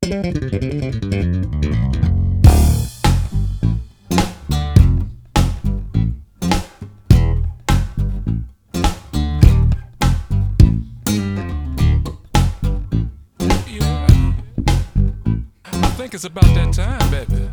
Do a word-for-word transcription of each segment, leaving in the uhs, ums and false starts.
It's about that time, baby.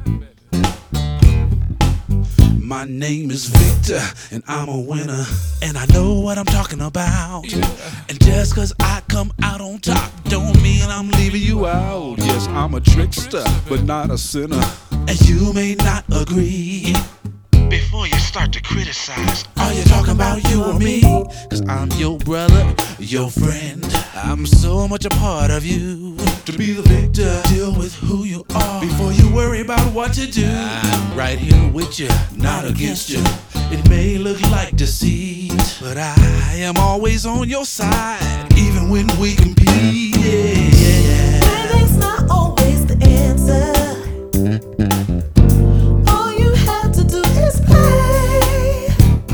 My name is Victor, and I'm a winner, and I know what I'm talking about. Yeah. And just cause I come out on top don't mean I'm leaving you out. Yes, I'm a trickster, but not a sinner, and you may not agree. Before you start to criticize, are you talking about you or me? Cause I'm your brother, your friend, I'm so much a part of you. To be the victor, deal with who you are before you worry about what to do. I'm right here with you, not against you. It may look like deceit, but I am always on your side, even when we compete. Yeah, yeah, yeah. Winning's not always the answer. All you have to do is play.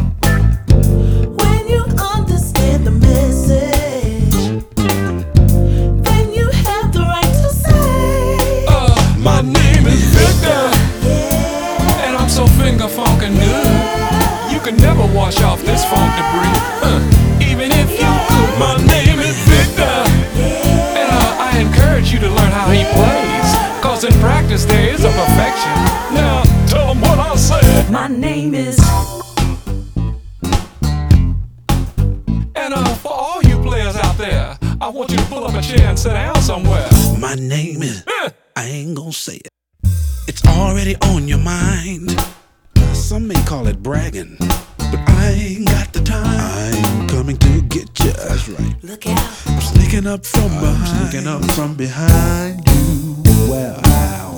When you understand the message, then you have the right to say, Uh, my name is Victor, yeah, and I'm so finger funkin' good. You can never wash off this funk debris, huh, even if you could. My name is Victor, and uh, I encourage you to learn how he plays, cause in practice there is a perfection. Now tell him what I said. my name is. And uh, for all you players out there, I want you to pull up a chair and sit down somewhere. My name is, Eh. I ain't gonna say it. It's already on your mind. Some may call it bragging, but I ain't got the time. I'm coming to get you. That's right. Look out. I'm sneaking up from behind. I'm sneaking up from behind you. Well, ow.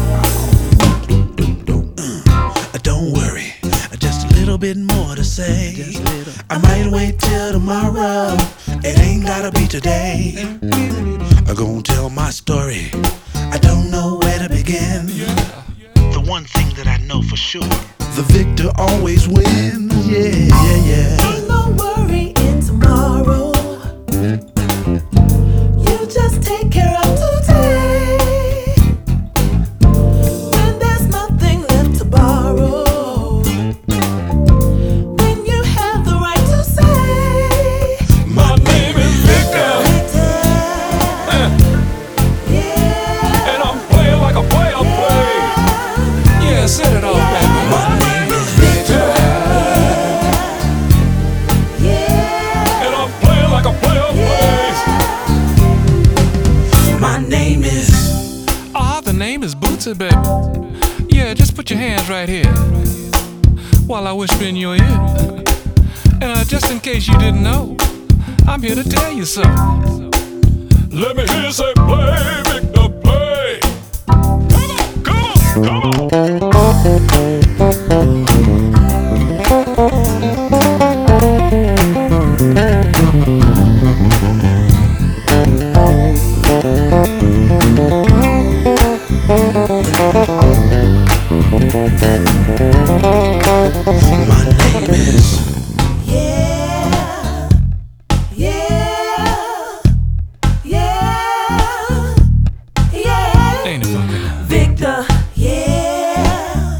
Uh, don't worry, just a little bit more to say. I might wait till tomorrow. It ain't gotta be today. I'm gonna tell my story. I don't know where to begin. The one thing that I know for sure, the victor always wins. Yeah, yeah, yeah. Ain't no worry in tomorrow. You just take care of today. When there's nothing left to borrow, then you have the right to say, My name is Victor, Victor, eh, yeah, and I'm playing like a player plays. Yeah, set it off, baby. My name is Victor. yeah, And I'm playing like a player plays. My name is. Ah, the name is Bootsy, baby. Yeah, just put your hands right here while I whisper in your ear. And uh, just in case you didn't know, I'm here to tell you so. Let me hear you say, play, Victor, play. Come on, come on, come on. My name is. yeah, yeah, yeah, yeah. Ain't it fucking? Victor, yeah,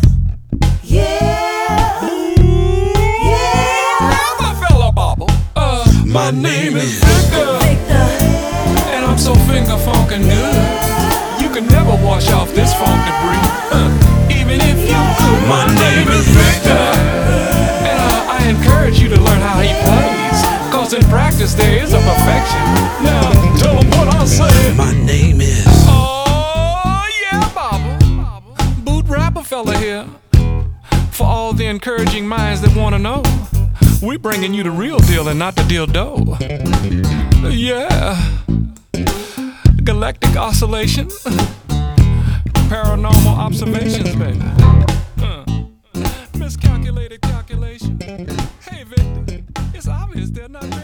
yeah, yeah. My fellow bobble. Uh, My name is Victor, Victor, and I'm so finger funkin' good. You can never wash off this funk debris, huh, even if you could. My name is Victor, and uh, I encourage you to learn how he plays, cause in practice there is a perfection. Now tell him what I said. My name is. Oh yeah, Bobble, Boot Rapper fella here. For all the encouraging minds that wanna know, we bringing you the real deal and not the dildo. Yeah, galactic oscillation, paranormal observations, baby. Uh, miscalculated calculation. Hey, Victor, it's obvious they're not real.